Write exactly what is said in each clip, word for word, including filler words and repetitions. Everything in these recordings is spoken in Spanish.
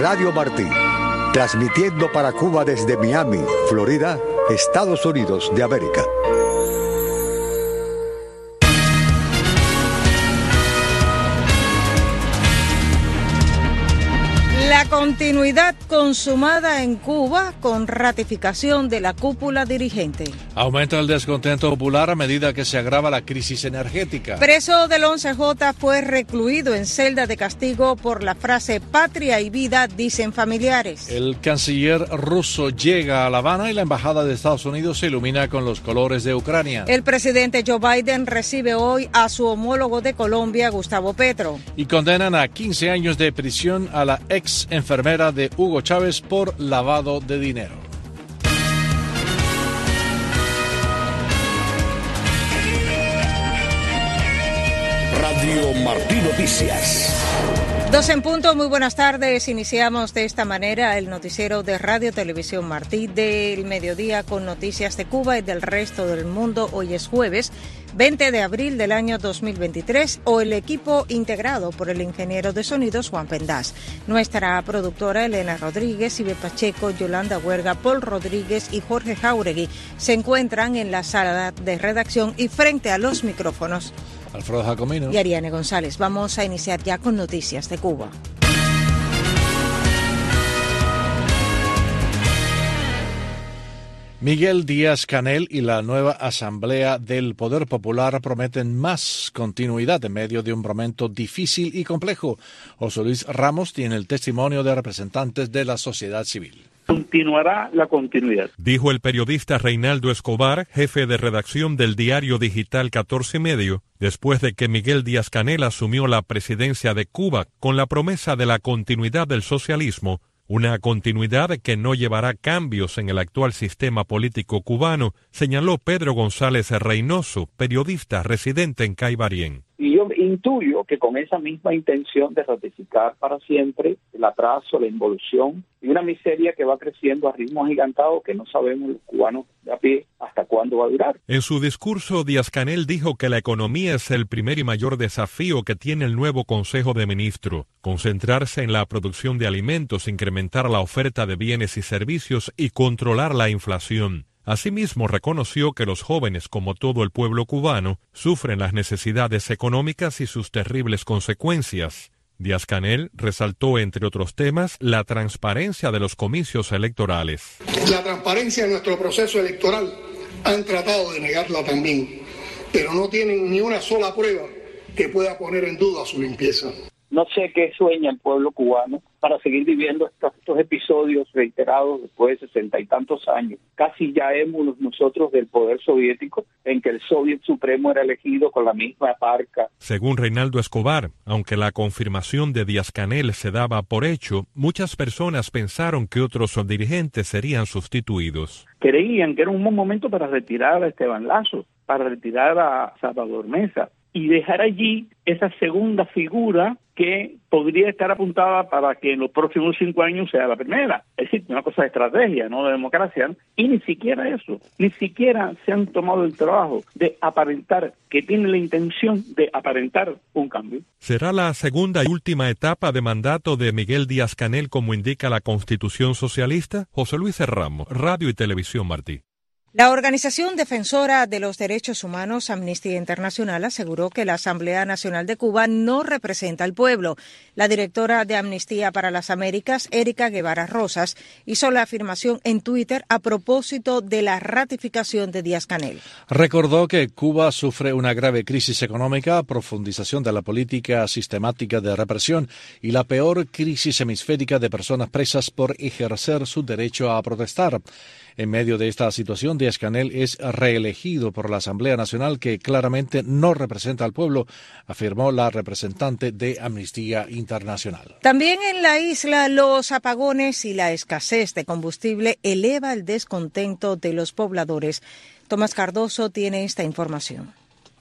Radio Martí, transmitiendo para Cuba desde Miami, Florida, Estados Unidos de América. La continuidad consumada en Cuba con ratificación de la cúpula dirigente. Aumenta el descontento popular a medida que se agrava la crisis energética. Preso del once J fue recluido en celda de castigo por la frase patria y vida, dicen familiares. El canciller ruso llega a La Habana y la embajada de Estados Unidos se ilumina con los colores de Ucrania. El presidente Joe Biden recibe hoy a su homólogo de Colombia, Gustavo Petro. Y condenan a quince años de prisión a la ex enfermera de Hugo Chávez por lavado de dinero. Radio Martí Noticias. Dos en punto, muy buenas tardes. Iniciamos de esta manera el noticiero de Radio Televisión Martí del mediodía con noticias de Cuba y del resto del mundo. Hoy es jueves veinte de abril del año dos mil veintitrés, o el equipo integrado por el ingeniero de sonidos Juan Pendás, nuestra productora Elena Rodríguez, Ibe Pacheco, Yolanda Huerga, Paul Rodríguez y Jorge Jauregui se encuentran en la sala de redacción y frente a los micrófonos Alfredo Jacomino y Ariane González. Vamos a iniciar ya con noticias de Cuba. Miguel Díaz-Canel y la nueva Asamblea del Poder Popular prometen más continuidad en medio de un momento difícil y complejo. José Luis Ramos tiene el testimonio de representantes de la sociedad civil. Continuará la continuidad, dijo el periodista Reinaldo Escobar, jefe de redacción del diario digital catorce Medio, después de que Miguel Díaz-Canel asumió la presidencia de Cuba con la promesa de la continuidad del socialismo, una continuidad que no llevará cambios en el actual sistema político cubano, señaló Pedro González Reynoso, periodista residente en Caibarien. Y yo intuyo que con esa misma intención de ratificar para siempre el atraso, la involución y una miseria que va creciendo a ritmo agigantado que no sabemos los cubanos de a pie hasta cuándo va a durar. En su discurso, Díaz-Canel dijo que la economía es el primer y mayor desafío que tiene el nuevo Consejo de Ministros. Concentrarse en la producción de alimentos, incrementar la oferta de bienes y servicios y controlar la inflación. Asimismo, reconoció que los jóvenes, como todo el pueblo cubano, sufren las necesidades económicas y sus terribles consecuencias. Díaz-Canel resaltó, entre otros temas, la transparencia de los comicios electorales. La transparencia de nuestro proceso electoral han tratado de negarla también, pero no tienen ni una sola prueba que pueda poner en duda su limpieza. No sé qué sueña el pueblo cubano para seguir viviendo estos, estos episodios reiterados después de sesenta y tantos años. Casi ya hemos nosotros del poder soviético, en que el Soviet Supremo era elegido con la misma parca. Según Reinaldo Escobar, aunque la confirmación de Díaz-Canel se daba por hecho, muchas personas pensaron que otros dirigentes serían sustituidos. Creían que era un buen momento para retirar a Esteban Lasso, para retirar a Salvador Mesa y dejar allí esa segunda figura que podría estar apuntada para que en los próximos cinco años sea la primera. Es decir, una cosa de estrategia, no de democracia. Y ni siquiera eso, ni siquiera se han tomado el trabajo de aparentar, que tienen la intención de aparentar un cambio. ¿Será la segunda y última etapa de mandato de Miguel Díaz-Canel como indica la Constitución socialista? José Luis Ramos, Radio y Televisión Martí. La organización defensora de los derechos humanos Amnistía Internacional aseguró que la Asamblea Nacional de Cuba no representa al pueblo. La directora de Amnistía para las Américas, Erika Guevara Rosas, hizo la afirmación en Twitter a propósito de la ratificación de Díaz-Canel. Recordó que Cuba sufre una grave crisis económica, profundización de la política sistemática de represión y la peor crisis hemisférica de personas presas por ejercer su derecho a protestar. En medio de esta situación, Díaz-Canel es reelegido por la Asamblea Nacional, que claramente no representa al pueblo, afirmó la representante de Amnistía Internacional. También en la isla, los apagones y la escasez de combustible eleva el descontento de los pobladores. Tomás Cardoso tiene esta información.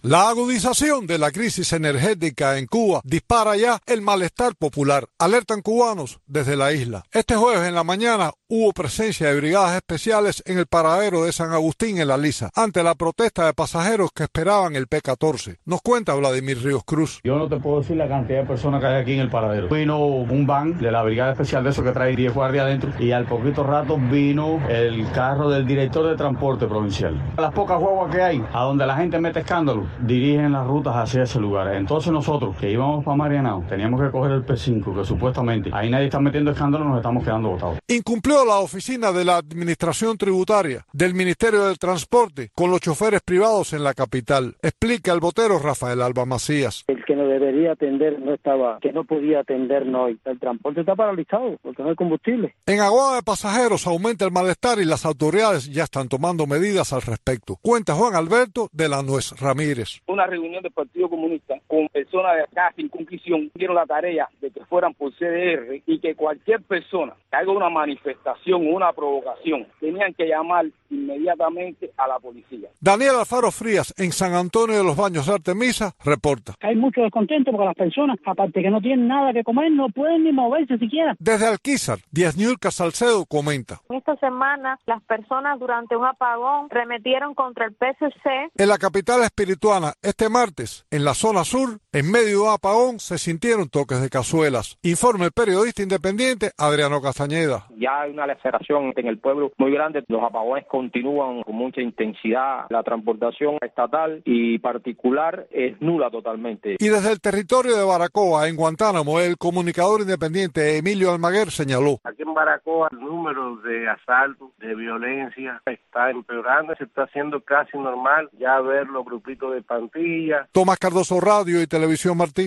La agudización de la crisis energética en Cuba dispara ya el malestar popular. Alertan cubanos desde la isla. Este jueves en la mañana hubo presencia de brigadas especiales en el paradero de San Agustín en La Lisa, ante la protesta de pasajeros que esperaban el P catorce. Nos cuenta Vladimir Ríos Cruz. Yo no te puedo decir la cantidad de personas que hay aquí en el paradero. Vino un van de la brigada especial de eso que trae diez guardias adentro y al poquito rato vino el carro del director de transporte provincial. Las pocas guaguas que hay, a donde la gente mete escándalo, dirigen las rutas hacia ese lugar. Entonces nosotros, que íbamos para Marianao, teníamos que coger el P cinco, que supuestamente ahí nadie está metiendo escándalo, nos estamos quedando botados. Incumplió la oficina de la Administración Tributaria del Ministerio del Transporte con los choferes privados en la capital. Explica el botero Rafael Alba Macías. El que nos debería atender no estaba, que no podía atendernos hoy. El transporte está paralizado porque no hay combustible. En Aguada de Pasajeros aumenta el malestar y las autoridades ya están tomando medidas al respecto. Cuenta Juan Alberto de la Nuez Ramírez. Una reunión del Partido Comunista con personas de acá sin conclusión dieron la tarea de que fueran por C D R y que cualquier persona que haga una manifestación o una provocación tenían que llamar inmediatamente a la policía. Daniel Alfaro Frías en San Antonio de los Baños de Artemisa reporta. Hay mucho descontento porque las personas, aparte que no tienen nada que comer, no pueden ni moverse siquiera. Desde Alquizar, Díaz Niurka Salcedo comenta. Esta semana las personas durante un apagón remetieron contra el P S C. En la capital espirituana, este martes, en la zona sur, en medio de un apagón, se sintieron toques de cazuelas. Informa el periodista independiente Adriano Castañeda. Ya hay una laceración en el pueblo muy grande. Los apagones continúan con mucha intensidad. La transportación estatal y particular es nula totalmente. Y desde el territorio de Baracoa, en Guantánamo, el comunicador independiente Emilio Almaguer señaló. Aquí en Baracoa el número de asaltos, de violencia está empeorando. Se está haciendo casi normal ya ver los grupitos de pandillas. Tomás Cardoso, Radio y Televisión Martí.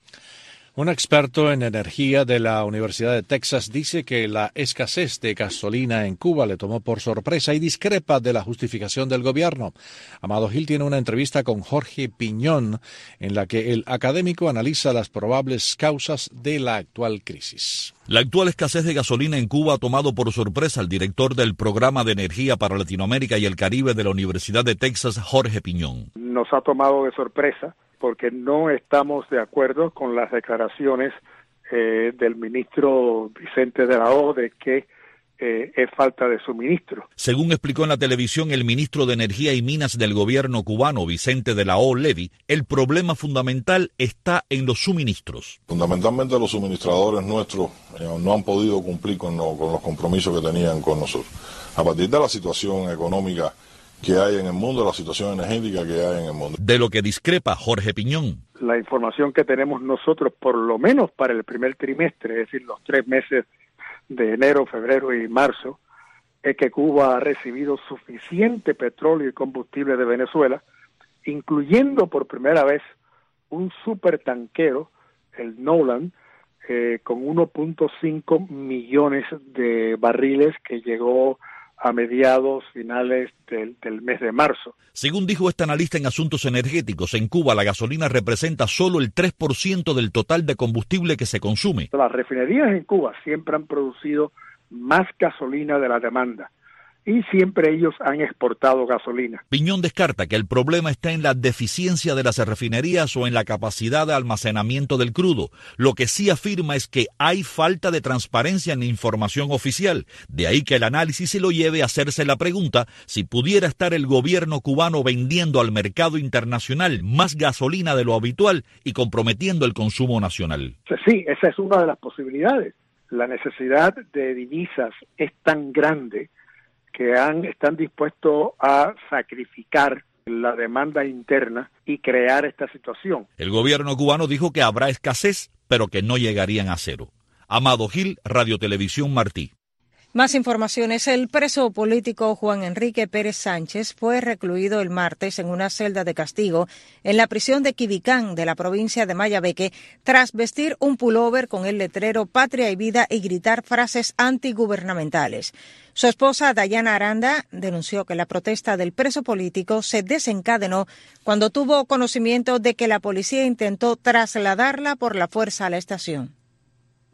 Un experto en energía de la Universidad de Texas dice que la escasez de gasolina en Cuba le tomó por sorpresa y discrepa de la justificación del gobierno. Amado Gil tiene una entrevista con Jorge Piñón en la que el académico analiza las probables causas de la actual crisis. La actual escasez de gasolina en Cuba ha tomado por sorpresa al director del Programa de Energía para Latinoamérica y el Caribe de la Universidad de Texas, Jorge Piñón. Nos ha tomado de sorpresa porque no estamos de acuerdo con las declaraciones eh, del ministro Vicente de la O de que eh, es falta de suministro. Según explicó en la televisión el ministro de Energía y Minas del gobierno cubano, Vicente de la O Levy, el problema fundamental está en los suministros. Fundamentalmente los suministradores nuestros eh, no han podido cumplir con, lo, con los compromisos que tenían con nosotros. A partir de la situación económica que hay en el mundo, la situación energética que hay en el mundo. De lo que discrepa Jorge Piñón. La información que tenemos nosotros, por lo menos para el primer trimestre, es decir, los tres meses de enero, febrero y marzo, es que Cuba ha recibido suficiente petróleo y combustible de Venezuela, incluyendo por primera vez un supertanquero, el Nolan, eh, con uno punto cinco millones de barriles que llegó a mediados finales del, del mes de marzo. Según dijo este analista en asuntos energéticos, en Cuba la gasolina representa solo el tres por ciento del total de combustible que se consume. Las refinerías en Cuba siempre han producido más gasolina de la demanda y siempre ellos han exportado gasolina. Piñón descarta que el problema está en la deficiencia de las refinerías o en la capacidad de almacenamiento del crudo. Lo que sí afirma es que hay falta de transparencia en la información oficial. De ahí que el análisis se lo lleve a hacerse la pregunta si pudiera estar el gobierno cubano vendiendo al mercado internacional más gasolina de lo habitual y comprometiendo el consumo nacional. Sí, esa es una de las posibilidades. La necesidad de divisas es tan grande que han, están dispuestos a sacrificar la demanda interna y crear esta situación. El gobierno cubano dijo que habrá escasez, pero que no llegarían a cero. Amado Gil, Radio Televisión Martí. Más informaciones. El preso político Juan Enrique Pérez Sánchez fue recluido el martes en una celda de castigo en la prisión de Quibicán de la provincia de Mayabeque tras vestir un pullover con el letrero Patria y Vida y gritar frases antigubernamentales. Su esposa Dayana Aranda denunció que la protesta del preso político se desencadenó cuando tuvo conocimiento de que la policía intentó trasladarla por la fuerza a la estación.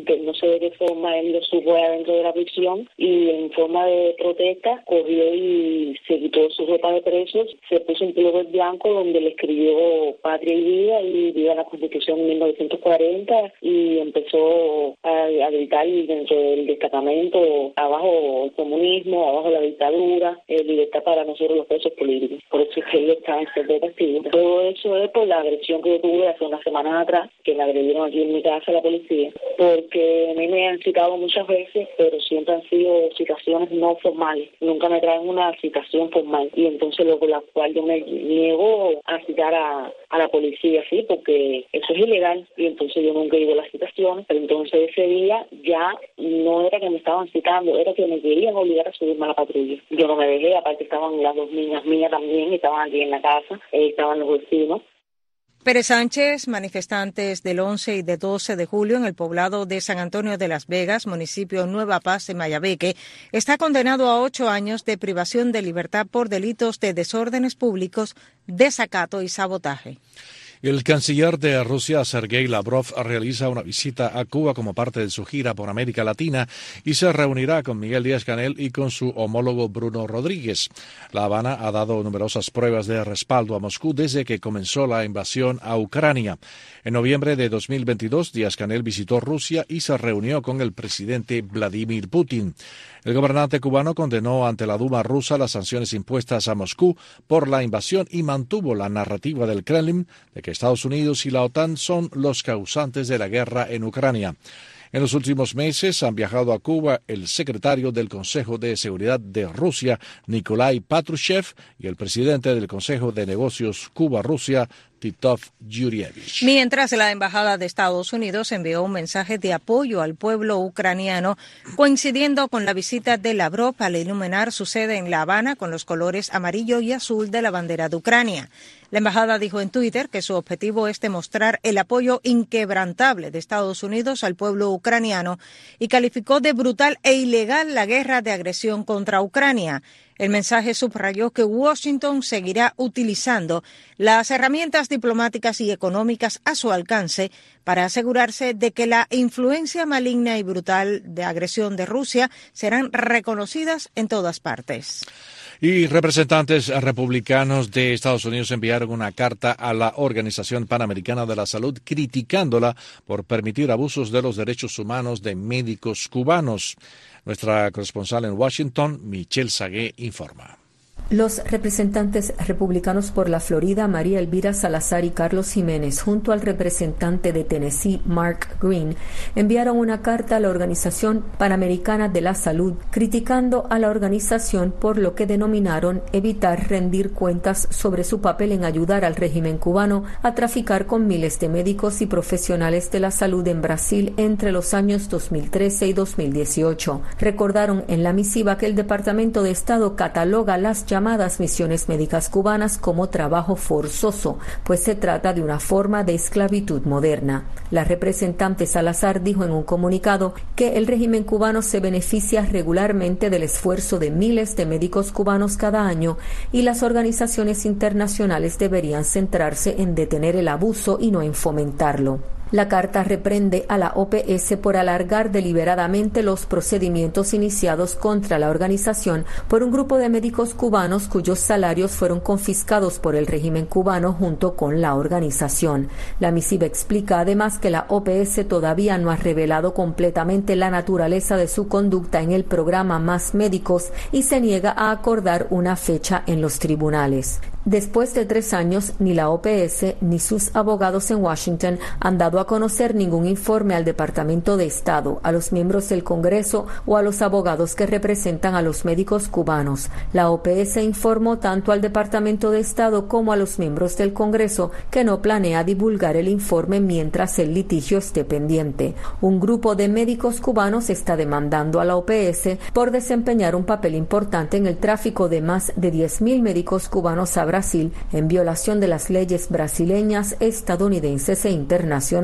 que no sé de qué forma él lo supo adentro de la prisión y en forma de protesta cogió y se quitó su ropa de presos, se puso un pullover blanco donde le escribió Patria y Vida y Viva la Constitución en mil novecientos cuarenta y empezó a, a gritar dentro del destacamento: abajo el comunismo, abajo la dictadura, eh, libertad para nosotros los presos políticos. Por eso es que él está en centro de castigo. Todo eso es por la agresión que yo tuve hace unas semanas atrás, que me agredieron aquí en mi casa la policía, porque a mí me han citado muchas veces, pero siempre han sido citaciones no formales. Nunca me traen una citación formal y entonces luego la cual yo me niego a citar a, a la policía, sí, porque eso es ilegal y entonces yo nunca he ido a las citaciones, pero entonces ese día ya no era que me estaban citando, era que me querían obligar a subirme a la patrulla. Yo no me dejé, aparte estaban las dos niñas mías también, estaban aquí en la casa, eh, estaban los vecinos. Pérez Sánchez, manifestantes del once y de doce de julio en el poblado de San Antonio de Las Vegas, municipio Nueva Paz de Mayabeque, está condenado a ocho años de privación de libertad por delitos de desórdenes públicos, desacato y sabotaje. El canciller de Rusia, Sergei Lavrov, realiza una visita a Cuba como parte de su gira por América Latina y se reunirá con Miguel Díaz-Canel y con su homólogo Bruno Rodríguez. La Habana ha dado numerosas pruebas de respaldo a Moscú desde que comenzó la invasión a Ucrania. En noviembre de dos mil veintidós, Díaz-Canel visitó Rusia y se reunió con el presidente Vladimir Putin. El gobernante cubano condenó ante la Duma rusa las sanciones impuestas a Moscú por la invasión y mantuvo la narrativa del Kremlin de que Estados Unidos y la OTAN son los causantes de la guerra en Ucrania. En los últimos meses han viajado a Cuba el secretario del Consejo de Seguridad de Rusia, Nikolai Patrushev, y el presidente del Consejo de Negocios Cuba-Rusia, Titov Yurievich. Mientras, la Embajada de Estados Unidos envió un mensaje de apoyo al pueblo ucraniano, coincidiendo con la visita de Lavrov al iluminar su sede en La Habana con los colores amarillo y azul de la bandera de Ucrania. La embajada dijo en Twitter que su objetivo es demostrar el apoyo inquebrantable de Estados Unidos al pueblo ucraniano y calificó de brutal e ilegal la guerra de agresión contra Ucrania. El mensaje subrayó que Washington seguirá utilizando las herramientas diplomáticas y económicas a su alcance para asegurarse de que la influencia maligna y brutal de agresión de Rusia serán reconocidas en todas partes. Y representantes republicanos de Estados Unidos enviaron una carta a la Organización Panamericana de la Salud criticándola por permitir abusos de los derechos humanos de médicos cubanos. Nuestra corresponsal en Washington, Michelle Sagué, informa. Los representantes republicanos por la Florida, María Elvira Salazar y Carlos Jiménez, junto al representante de Tennessee, Mark Green, enviaron una carta a la Organización Panamericana de la Salud criticando a la organización por lo que denominaron evitar rendir cuentas sobre su papel en ayudar al régimen cubano a traficar con miles de médicos y profesionales de la salud en Brasil entre los años dos mil trece y dos mil dieciocho. Recordaron en la misiva que el Departamento de Estado cataloga las llamadas misiones médicas cubanas como trabajo forzoso, pues se trata de una forma de esclavitud moderna. La representante Salazar dijo en un comunicado que el régimen cubano se beneficia regularmente del esfuerzo de miles de médicos cubanos cada año y las organizaciones internacionales deberían centrarse en detener el abuso y no en fomentarlo. La carta reprende a la O P S por alargar deliberadamente los procedimientos iniciados contra la organización por un grupo de médicos cubanos cuyos salarios fueron confiscados por el régimen cubano junto con la organización. La misiva explica además que la O P S todavía no ha revelado completamente la naturaleza de su conducta en el programa Más Médicos y se niega a acordar una fecha en los tribunales. Después de tres años, ni la O P S ni sus abogados en Washington han dado a conocer ningún informe al Departamento de Estado, a los miembros del Congreso o a los abogados que representan a los médicos cubanos. La O P S informó tanto al Departamento de Estado como a los miembros del Congreso que no planea divulgar el informe mientras el litigio esté pendiente. Un grupo de médicos cubanos está demandando a la O P S por desempeñar un papel importante en el tráfico de más de diez mil médicos cubanos a Brasil en violación de las leyes brasileñas, estadounidenses e internacionales.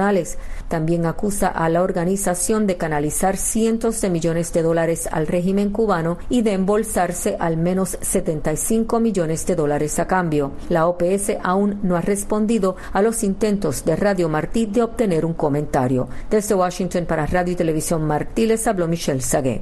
internacionales. También acusa a la organización de canalizar cientos de millones de dólares al régimen cubano y de embolsarse al menos setenta y cinco millones de dólares a cambio. La O P S aún no ha respondido a los intentos de Radio Martí de obtener un comentario. Desde Washington para Radio y Televisión Martí les habló Michelle Sagué.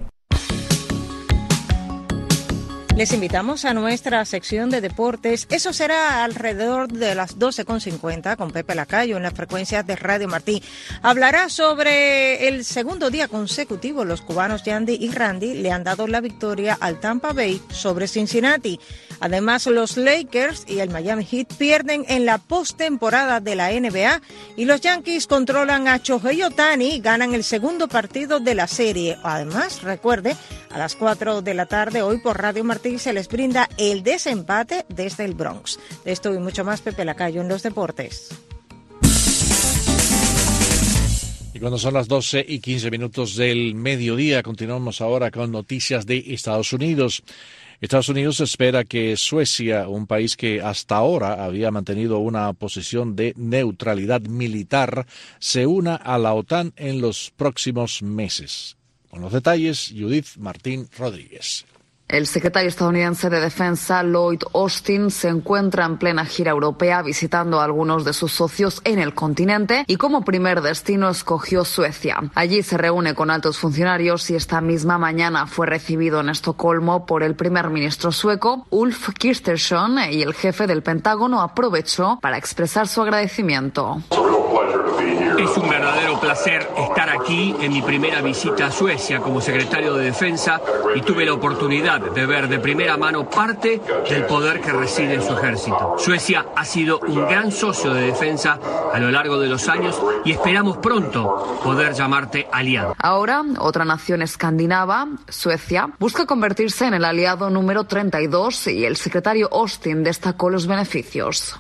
Les invitamos a nuestra sección de deportes. Eso será alrededor de las doce con cincuenta con Pepe Lacayo en las frecuencias de Radio Martí. Hablará sobre el segundo día consecutivo. Los cubanos Yandy y Randy le han dado la victoria al Tampa Bay sobre Cincinnati. Además, los Lakers y el Miami Heat pierden en la postemporada de la N B A y los Yankees controlan a Shohei Ohtani y ganan el segundo partido de la serie. Además, recuerde, a las cuatro de la tarde hoy por Radio Martí se les brinda el desempate desde el Bronx. De esto y mucho más, Pepe Lacayo en los deportes. Y cuando son las doce y quince minutos del mediodía, continuamos ahora con noticias de Estados Unidos. Estados Unidos espera que Suecia, un país que hasta ahora había mantenido una posición de neutralidad militar, se una a la OTAN en los próximos meses. Con los detalles, Judith Martín Rodríguez. El secretario estadounidense de Defensa, Lloyd Austin, se encuentra en plena gira europea visitando a algunos de sus socios en el continente y como primer destino escogió Suecia. Allí se reúne con altos funcionarios y esta misma mañana fue recibido en Estocolmo por el primer ministro sueco, Ulf Kristersson, y el jefe del Pentágono aprovechó para expresar su agradecimiento. Es un verdadero placer estar aquí en mi primera visita a Suecia como secretario de Defensa y tuve la oportunidad de ver de primera mano parte del poder que reside en su ejército. Suecia ha sido un gran socio de defensa a lo largo de los años y esperamos pronto poder llamarte aliado. Ahora, otra nación escandinava, Suecia, busca convertirse en el aliado número treinta y dos y el secretario Austin destacó los beneficios.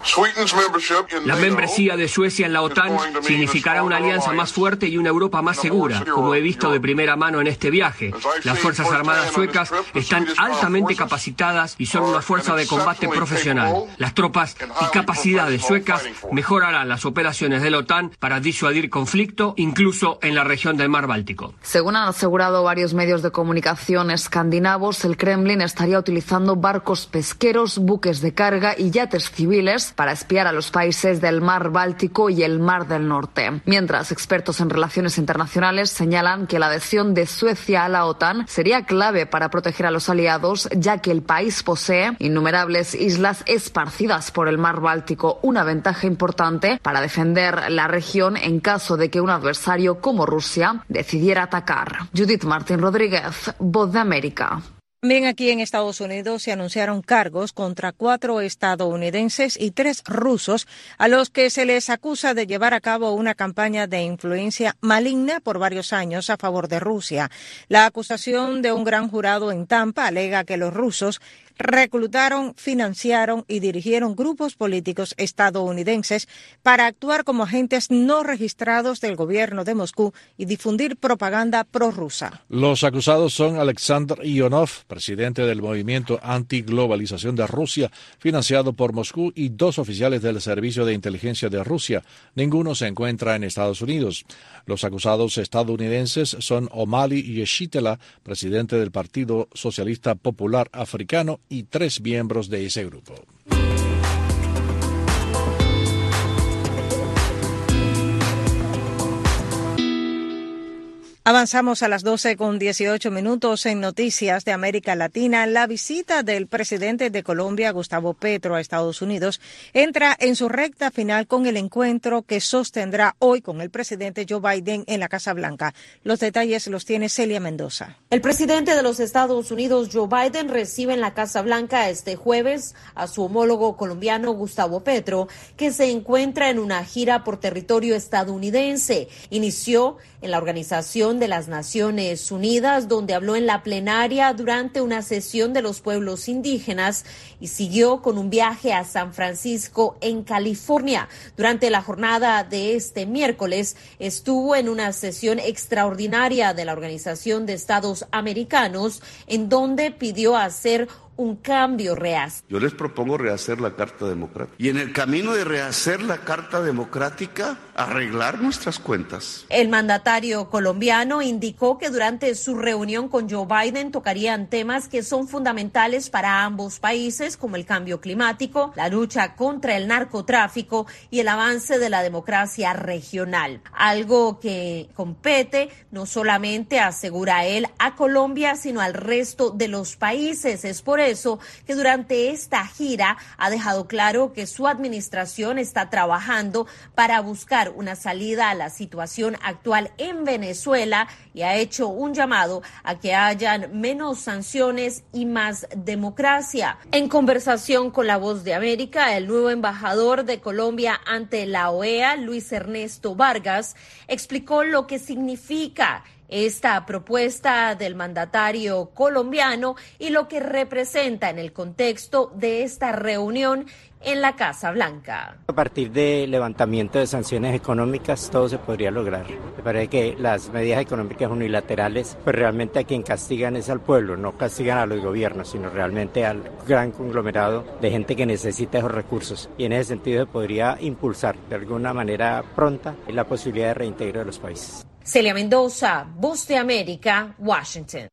La membresía de Suecia en la OTAN significará una alianza más fuerte y una Europa más segura, como he visto de primera mano en este viaje. Las Fuerzas Armadas suecas están altamente capacitadas y son una fuerza de combate profesional. Las tropas y capacidades suecas mejorarán las operaciones de la OTAN para disuadir conflicto, incluso en la región del Mar Báltico. Según han asegurado varios medios de comunicación escandinavos, el Kremlin estaría utilizando barcos pesqueros, buques de carga y yates civiles para espiar a los países del Mar Báltico y el Mar del Norte. Mientras, expertos en relaciones internacionales señalan que la adhesión de Suecia a la OTAN sería clave para proteger a los aliados, ya que el país posee innumerables islas esparcidas por el Mar Báltico, una ventaja importante para defender la región en caso de que un adversario como Rusia decidiera atacar. Judith Martín Rodríguez, Voz de América. También aquí en Estados Unidos se anunciaron cargos contra cuatro estadounidenses y tres rusos a los que se les acusa de llevar a cabo una campaña de influencia maligna por varios años a favor de Rusia. La acusación de un gran jurado en Tampa alega que los rusos reclutaron, financiaron y dirigieron grupos políticos estadounidenses para actuar como agentes no registrados del gobierno de Moscú y difundir propaganda prorrusa. Los acusados son Alexander Ionov, presidente del movimiento antiglobalización de Rusia, financiado por Moscú, y dos oficiales del Servicio de Inteligencia de Rusia. Ninguno se encuentra en Estados Unidos. Los acusados estadounidenses son Omali Yeshitela, presidente del Partido Socialista Popular Africano, y tres miembros de ese grupo. Avanzamos a las doce con dieciocho minutos en Noticias de América Latina. La visita del presidente de Colombia, Gustavo Petro, a Estados Unidos entra en su recta final con el encuentro que sostendrá hoy con el presidente Joe Biden en la Casa Blanca. Los detalles los tiene Celia Mendoza. El presidente de los Estados Unidos, Joe Biden, recibe en la Casa Blanca este jueves a su homólogo colombiano, Gustavo Petro, que se encuentra en una gira por territorio estadounidense. Inició en la Organización de las Naciones Unidas, donde habló en la plenaria durante una sesión de los pueblos indígenas y siguió con un viaje a San Francisco, en California. Durante la jornada de este miércoles estuvo en una sesión extraordinaria de la Organización de Estados Americanos, en donde pidió hacer un cambio real. Yo les propongo rehacer la Carta Democrática. Y en el camino de rehacer la Carta Democrática, arreglar nuestras cuentas. El mandatario colombiano indicó que durante su reunión con Joe Biden tocarían temas que son fundamentales para ambos países, como el cambio climático, la lucha contra el narcotráfico y el avance de la democracia regional. Algo que compete no solamente, asegura él, a Colombia, sino al resto de los países. Es por eso que durante esta gira ha dejado claro que su administración está trabajando para buscar una salida a la situación actual en Venezuela y ha hecho un llamado a que hayan menos sanciones y más democracia. En conversación con La Voz de América, el nuevo embajador de Colombia ante la O E A, Luis Ernesto Vargas, explicó lo que significa esta propuesta del mandatario colombiano y lo que representa en el contexto de esta reunión en la Casa Blanca. A partir del levantamiento de sanciones económicas todo se podría lograr. Me parece que las medidas económicas unilaterales, pues realmente a quien castigan es al pueblo, no castigan a los gobiernos, sino realmente al gran conglomerado de gente que necesita esos recursos. Y en ese sentido se podría impulsar de alguna manera pronta la posibilidad de reintegro de los países. Celia Mendoza, Voz de América, Washington.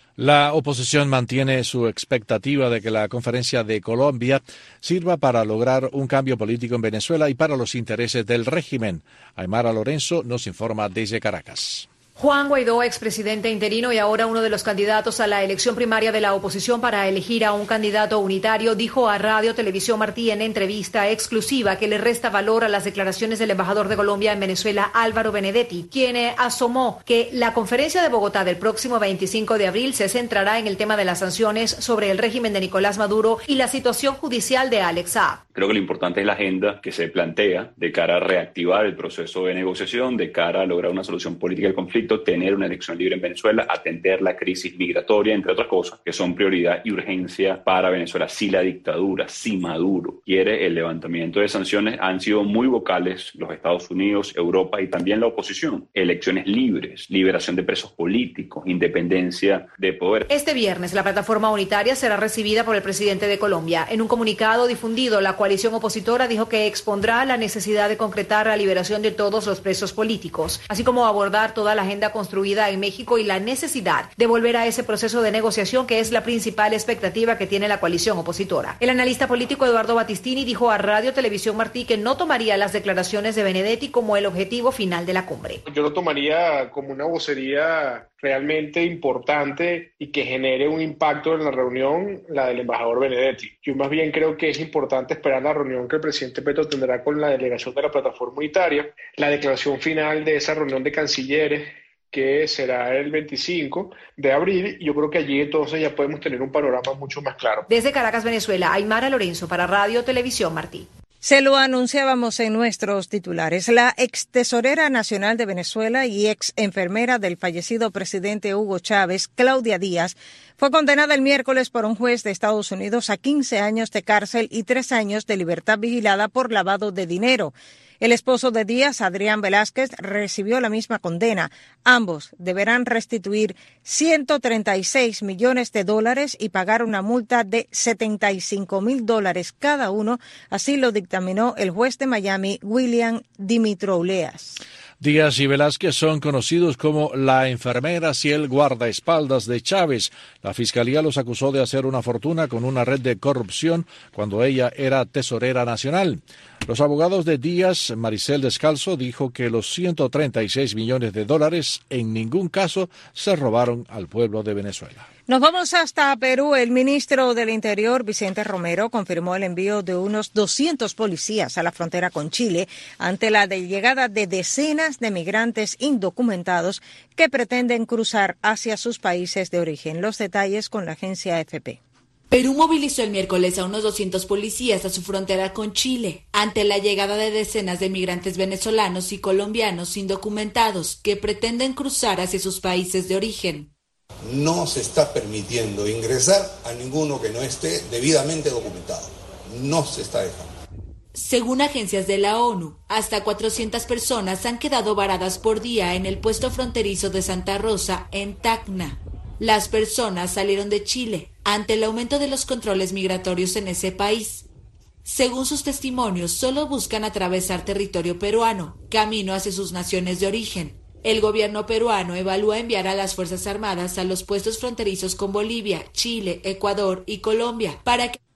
La oposición mantiene su expectativa de que la conferencia de Colombia sirva para lograr un cambio político en Venezuela y para los intereses del régimen. Aymara Lorenzo nos informa desde Caracas. Juan Guaidó, expresidente interino y ahora uno de los candidatos a la elección primaria de la oposición para elegir a un candidato unitario, dijo a Radio Televisión Martí en entrevista exclusiva que le resta valor a las declaraciones del embajador de Colombia en Venezuela, Álvaro Benedetti, quien asomó que la conferencia de Bogotá del próximo veinticinco de abril se centrará en el tema de las sanciones sobre el régimen de Nicolás Maduro y la situación judicial de Alex Saab. Creo que lo importante es la agenda que se plantea de cara a reactivar el proceso de negociación, de cara a lograr una solución política del conflicto, tener una elección libre en Venezuela, atender la crisis migratoria, entre otras cosas, que son prioridad y urgencia para Venezuela. Si la dictadura, si Maduro quiere el levantamiento de sanciones, han sido muy vocales los Estados Unidos, Europa y también la oposición. Elecciones libres, liberación de presos políticos, independencia de poder. Este viernes, la plataforma unitaria será recibida por el presidente de Colombia. En un comunicado difundido, la coalición opositora dijo que expondrá la necesidad de concretar la liberación de todos los presos políticos, así como abordar toda la agenda construida en México y la necesidad de volver a ese proceso de negociación que es la principal expectativa que tiene la coalición opositora. El analista político Eduardo Battistini dijo a Radio Televisión Martí que no tomaría las declaraciones de Benedetti como el objetivo final de la cumbre. Yo lo tomaría como una vocería realmente importante y que genere un impacto en la reunión, la del embajador Benedetti. Yo más bien creo que es importante esperar la reunión que el presidente Petro tendrá con la delegación de la plataforma unitaria, la declaración final de esa reunión de cancilleres, que será el veinticinco de abril, y yo creo que allí entonces ya podemos tener un panorama mucho más claro. Desde Caracas, Venezuela, Aymara Lorenzo para Radio Televisión Martí. Se lo anunciábamos en nuestros titulares. La ex tesorera nacional de Venezuela y ex enfermera del fallecido presidente Hugo Chávez, Claudia Díaz, fue condenada el miércoles por un juez de Estados Unidos a quince años de cárcel y tres años de libertad vigilada por lavado de dinero. El esposo de Díaz, Adrián Velázquez, recibió la misma condena. Ambos deberán restituir ciento treinta y seis millones de dólares y pagar una multa de setenta y cinco mil dólares cada uno. Así lo dictaminó el juez de Miami, William Dimitrouleas. Díaz y Velázquez son conocidos como la enfermera y el guardaespaldas de Chávez. La fiscalía los acusó de hacer una fortuna con una red de corrupción cuando ella era tesorera nacional. Los abogados de Díaz, Maricel Descalzo, dijo que los ciento treinta y seis millones de dólares en ningún caso se robaron al pueblo de Venezuela. Nos vamos hasta Perú. El ministro del Interior, Vicente Romero, confirmó el envío de unos doscientos policías a la frontera con Chile ante la llegada de decenas de migrantes indocumentados que pretenden cruzar hacia sus países de origen. Los detalles con la agencia A F P. Perú movilizó el miércoles a unos doscientos policías a su frontera con Chile, ante la llegada de decenas de migrantes venezolanos y colombianos indocumentados que pretenden cruzar hacia sus países de origen. No se está permitiendo ingresar a ninguno que no esté debidamente documentado. No se está dejando. Según agencias de la ONU, hasta cuatrocientas personas han quedado varadas por día en el puesto fronterizo de Santa Rosa, en Tacna. Las personas salieron de Chile ante el aumento de los controles migratorios en ese país. Según sus testimonios, solo buscan atravesar territorio peruano, camino hacia sus naciones de origen. El gobierno peruano evalúa enviar a las Fuerzas Armadas a los puestos fronterizos con Bolivia, Chile, Ecuador y Colombia para que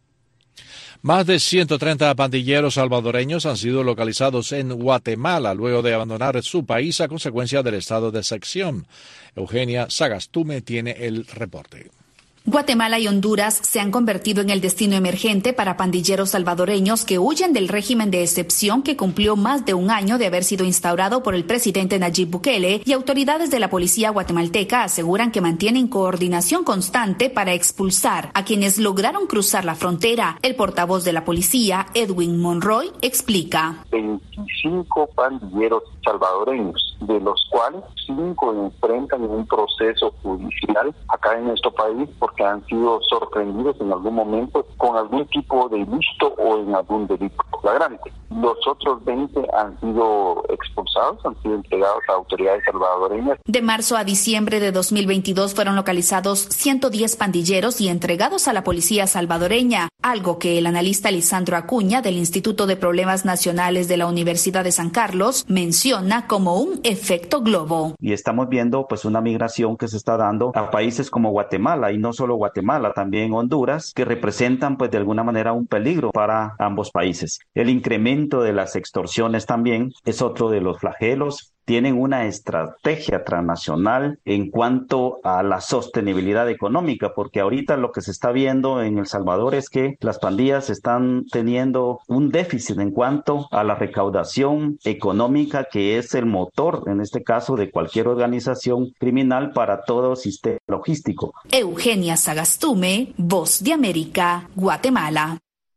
Más de ciento treinta pandilleros salvadoreños han sido localizados en Guatemala luego de abandonar su país a consecuencia del estado de excepción. Eugenia Sagastume tiene el reporte. Guatemala y Honduras se han convertido en el destino emergente para pandilleros salvadoreños que huyen del régimen de excepción que cumplió más de un año de haber sido instaurado por el presidente Nayib Bukele, y autoridades de la policía guatemalteca aseguran que mantienen coordinación constante para expulsar a quienes lograron cruzar la frontera. El portavoz de la policía, Edwin Monroy, explica. veinticinco pandilleros salvadoreños, de los cuales cinco enfrentan un proceso judicial acá en nuestro país porque han sido sorprendidos en algún momento con algún tipo de ilícito o en algún delito flagrante. Los otros veinte han sido expulsados, han sido entregados a autoridades salvadoreñas. De marzo a diciembre de dos mil veintidós fueron localizados ciento diez pandilleros y entregados a la policía salvadoreña, algo que el analista Lisandro Acuña del Instituto de Problemas Nacionales de la Universidad de San Carlos menciona como un efecto globo. Y estamos viendo pues una migración que se está dando a países como Guatemala, y no solo Guatemala, también Honduras, que representan pues de alguna manera un peligro para ambos países. El incremento de las extorsiones también es otro de los flagelos. Tienen una estrategia transnacional en cuanto a la sostenibilidad económica, porque ahorita lo que se está viendo en El Salvador es que las pandillas están teniendo un déficit en cuanto a la recaudación económica, que es el motor, en este caso, de cualquier organización criminal para todo sistema logístico. Eugenia Sagastume, Voz de América, Guatemala.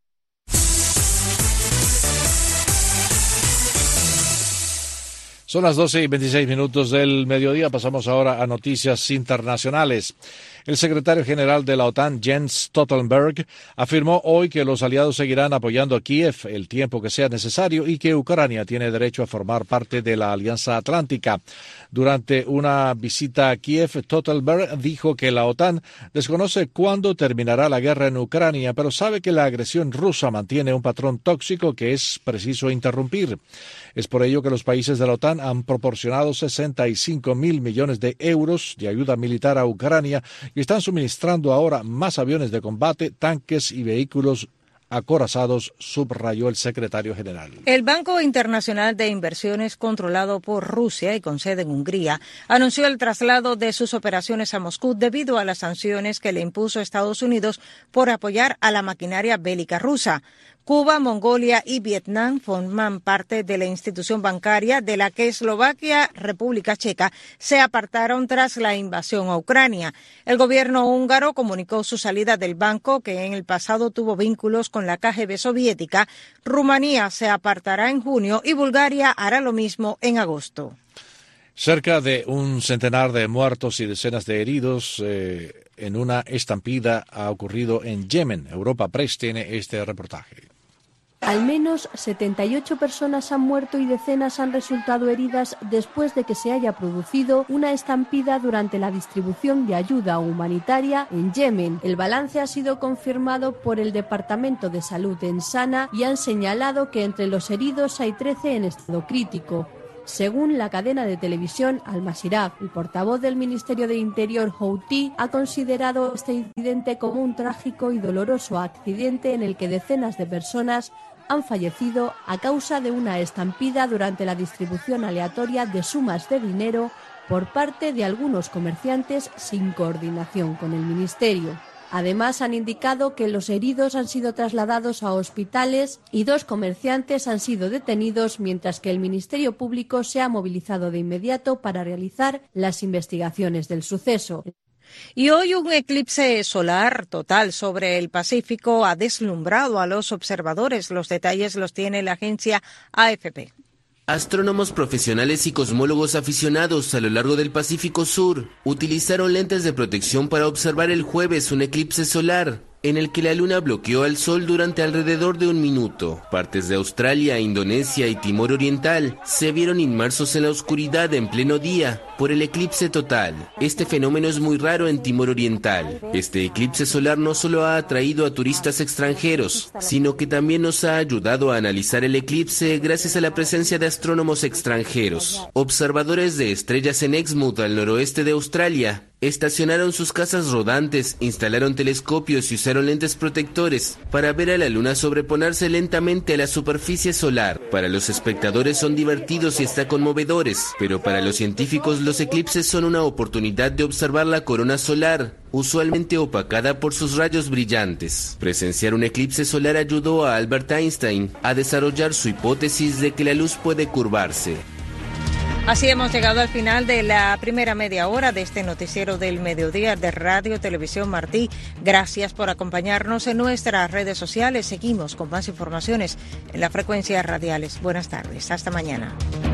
Son las doce y veintiséis minutos del mediodía. Pasamos ahora a noticias internacionales. El secretario general de la OTAN, Jens Stoltenberg, afirmó hoy que los aliados seguirán apoyando a Kiev el tiempo que sea necesario y que Ucrania tiene derecho a formar parte de la Alianza Atlántica. Durante una visita a Kiev, Stoltenberg dijo que la OTAN desconoce cuándo terminará la guerra en Ucrania, pero sabe que la agresión rusa mantiene un patrón tóxico que es preciso interrumpir. Es por ello que los países de la OTAN han proporcionado sesenta y cinco mil millones de euros de ayuda militar a Ucrania y están suministrando ahora más aviones de combate, tanques y vehículos acorazados, subrayó el secretario general. El Banco Internacional de Inversiones, controlado por Rusia y con sede en Hungría, anunció el traslado de sus operaciones a Moscú debido a las sanciones que le impuso Estados Unidos por apoyar a la maquinaria bélica rusa. Cuba, Mongolia y Vietnam forman parte de la institución bancaria de la que Eslovaquia, República Checa, se apartaron tras la invasión a Ucrania. El gobierno húngaro comunicó su salida del banco, que en el pasado tuvo vínculos con la K G B soviética. Rumanía se apartará en junio y Bulgaria hará lo mismo en agosto. Cerca de un centenar de muertos y decenas de heridos eh, en una estampida ha ocurrido en Yemen. Europa Press tiene este reportaje. Al menos setenta y ocho personas han muerto y decenas han resultado heridas después de que se haya producido una estampida durante la distribución de ayuda humanitaria en Yemen. El balance ha sido confirmado por el Departamento de Salud en Sana y han señalado que entre los heridos hay trece en estado crítico. Según la cadena de televisión Al Masirah, el portavoz del Ministerio de Interior Houthi ha considerado este incidente como un trágico y doloroso accidente en el que decenas de personas han fallecido a causa de una estampida durante la distribución aleatoria de sumas de dinero por parte de algunos comerciantes sin coordinación con el ministerio. Además, han indicado que los heridos han sido trasladados a hospitales y dos comerciantes han sido detenidos, mientras que el Ministerio Público se ha movilizado de inmediato para realizar las investigaciones del suceso. Y hoy un eclipse solar total sobre el Pacífico ha deslumbrado a los observadores. Los detalles los tiene la agencia A F P. Astrónomos profesionales y cosmólogos aficionados a lo largo del Pacífico Sur utilizaron lentes de protección para observar el jueves un eclipse solar. en el que la luna bloqueó al sol durante alrededor de un minuto. Partes de Australia, Indonesia y Timor Oriental se vieron inmersos en la oscuridad en pleno día por el eclipse total. Este fenómeno es muy raro en Timor Oriental. Este eclipse solar no solo ha atraído a turistas extranjeros, sino que también nos ha ayudado a analizar el eclipse gracias a la presencia de astrónomos extranjeros. Observadores de estrellas en Exmouth, al noroeste de Australia, estacionaron sus casas rodantes, instalaron telescopios y usaron lentes protectores para ver a la luna sobreponerse lentamente a la superficie solar. Para los espectadores son divertidos y hasta conmovedores, pero para los científicos los eclipses son una oportunidad de observar la corona solar, usualmente opacada por sus rayos brillantes. Presenciar un eclipse solar ayudó a Albert Einstein a desarrollar su hipótesis de que la luz puede curvarse. Así hemos llegado al final de la primera media hora de este noticiero del mediodía de Radio Televisión Martí. Gracias por acompañarnos en nuestras redes sociales. Seguimos con más informaciones en las frecuencias radiales. Buenas tardes. Hasta mañana.